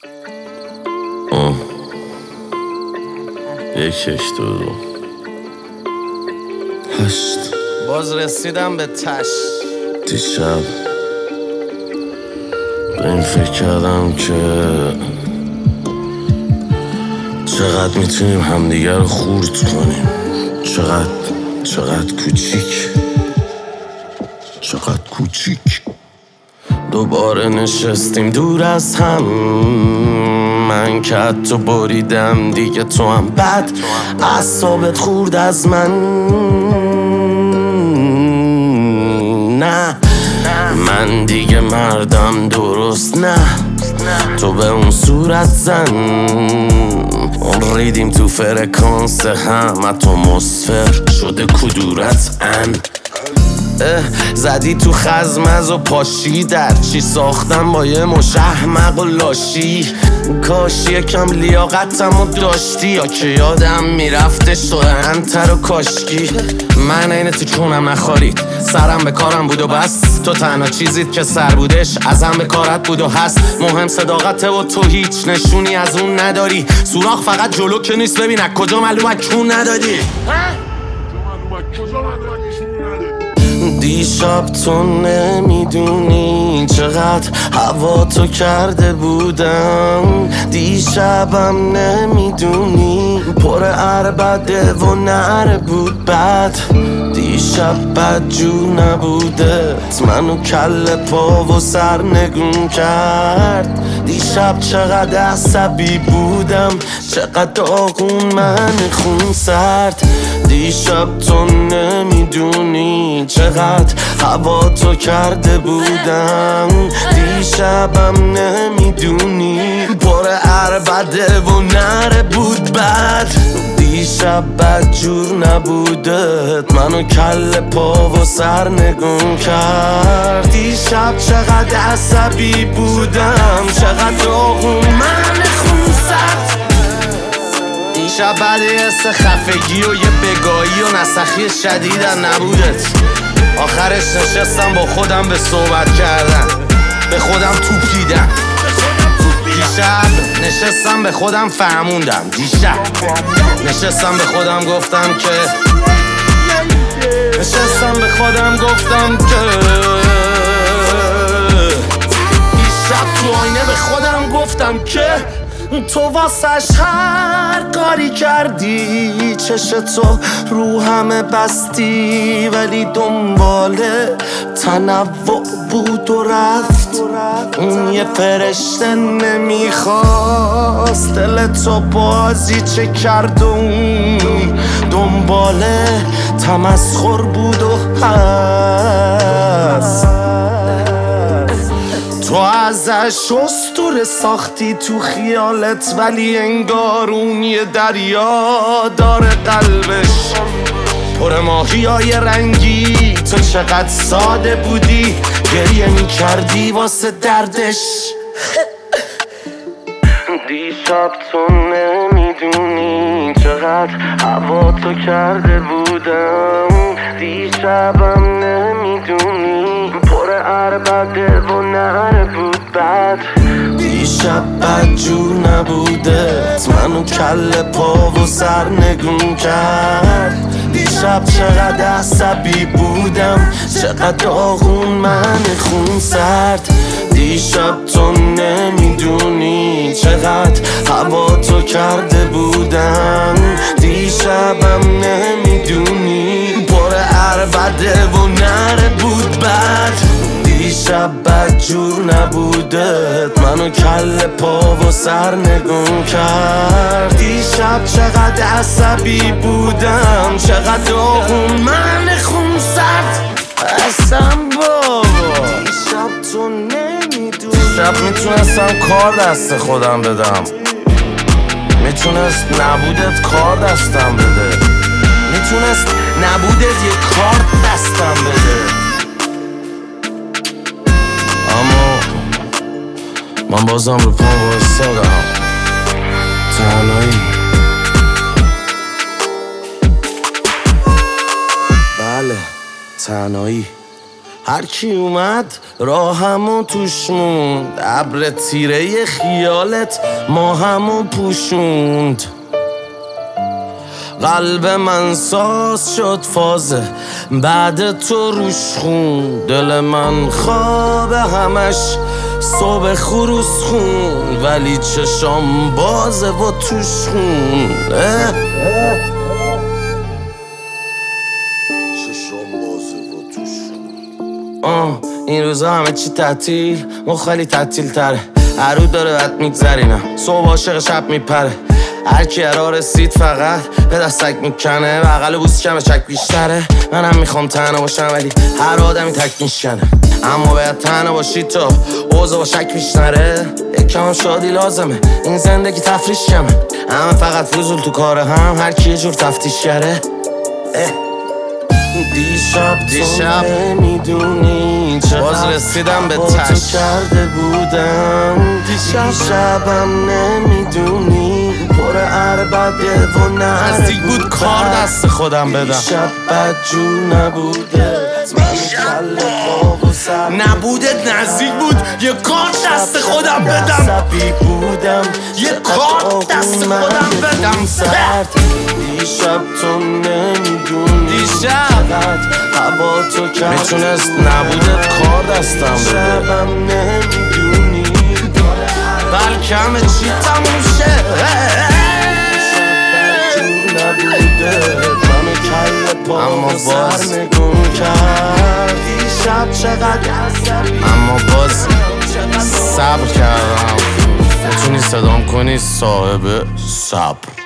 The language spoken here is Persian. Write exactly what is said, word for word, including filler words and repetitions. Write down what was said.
آه. یکش دو دو هشت. باز رسیدم به تش. دیشب به این فکر کردم که چقدر میتونیم همدیگر رو خورد کنیم. چقدر چقدر کوچیک چقدر کوچیک. دوباره نشستیم دور از هم، من که تو بریدم دیگه تو هم بد. اعصابت خورد از من، نه من دیگه مردم درست نه. تو به اون صورت زن، اون ریدیم تو فرکانس هم، اتمسفر شده کدورت ان. زدی تو خزمز و پاشی در چی ساختم با یه مش احمق و لاشی. کاش یکم لیاقتم و داشتی، یا که یادم میرفتش تو انتر و کاشکی. من اینه تو چونم نخارید، سرم به کارم بود و بس. تو تنها چیزید که سر بودش ازم به کارت بود و هست. مهم صداقته و تو هیچ نشونی از اون نداری. سوراخ فقط جلو که نیست، ببین از کجا معلومه کون ندادی. دیشب تو نمیدونی چقدر هوا تو کرده بودم. دیشبم نمیدونی پر عربده و نره بود بد. دیشب بد جو نبوده، منو کل پا و سر نگون کرد. دیشب چقدر عصبی بودم، چقدر داغون من خون سرد. دیشب تو نمیدونی چقدر هوا تو کرده بودم. دیشبم نمیدونی پر عربده و نره بود بد. دیشب بد جور نبوده، منو کل پا و سر نگون کرد. دیشب چقدر عصبی بودم، چقدر داغون من خون سرد. دیشب بعد حس خفگی و یه بگاهی و نسخی شدیدن نبودت، آخرش نشستم با خودم به صحبت کردن، به خودم توپیدم. دیشب نشستم به خودم فهموندم. دیشب نشستم به خودم گفتم که نشستم به خودم گفتم که دیشب تو آینه به خودم گفتم که تو واسش هر کاری کردی. چش تو رو همه بستی، ولی دنباله تنوع بود و رفت. اون یه فرشته نمیخواست دل تو بازی چه کرد. اون دنباله تمسخر بود و هست. تو ازش اسطوره ساختی تو خیالت، ولی انگار اون یه دریا داره قلبش پر ماهیای رنگی. تو چقدر ساده بودی، گریه می کردی واسه دردش. دیشب تو نمیدونی چقدر هوا تو کرده بودم. دیشبم نمیدونی پر عربده و نره بود بد. دیشب بد جور نبوده، منو کل پا و سر نگون کرد. دیشب چقدر عصبی بودم، چقدر داغون من خون سرد. دیشب تو نمیدونی چقدر هوا تو کرده بودم. دیشبم نمیدونی پر عربده و نره بود بد. دیشب بد جور نبوده، منو کل پا و سر نگون کرد. دیشب چقدر عصبی بودم، چقدر داغون من خون سرد. اصلا بابا دیشب تو نمیدونی. دیشب میتونستم کار دست خودم بدم، میتونست نبودت کار دستم بده، میتونست نبودت یه کار دستم بده. اما من بازم رو پام وایستادم، تنهایی. بله تنهایی. هر کی اومد راهمو توش موند، ابر تیره خیالت ما همو پوشوند. قلب من ساز شد فازه بعد تو روش خون، دل من خواب همش صبح خروس خون، ولی چشام بازه و توش خون. چشام بازه و توش خون. آه این روزا همه چی تعطیل، ما خیلی تعطیل تره، عرود داره بد میگذرینم، صبح عاشق شب میپره. هر کی ارا رسید فقط به دستک میکنه، بغل بوس کمه چک بیشتره. منم میخوام تنها باشم ولی هر آدمی تک میشکنه، اما باید تنها باشی تو اوضاع با شک میشنره. یکم شادی لازمه این زندگی تفریش کمه، همه فقط فضول تو کاره هم، هر کی یه جور تفتیش کره. دیشب دیشب نمیدونی باز رسیدم به تش کرده بودم، دیشبم نمیدونی پر عربده و نزدیک بود کار دست خودم بدم. دیشب بدجور نبوده نبوده نزدیک بود یه کار دست خودم بدم، عصبی بودم یه کار دست خودم بدم. دیشب تو نمیدونی دیشب هوا تو کرد میتونست نبودت کار دستم بده. شبم نمیدونی بلکه همه چی تموم شه. دیشب نبوده من کل پا و سر نگون کرد، دیشب چقدر عصبی اما باز صبر کردم. میتونی صدام کنی صاحب صبر.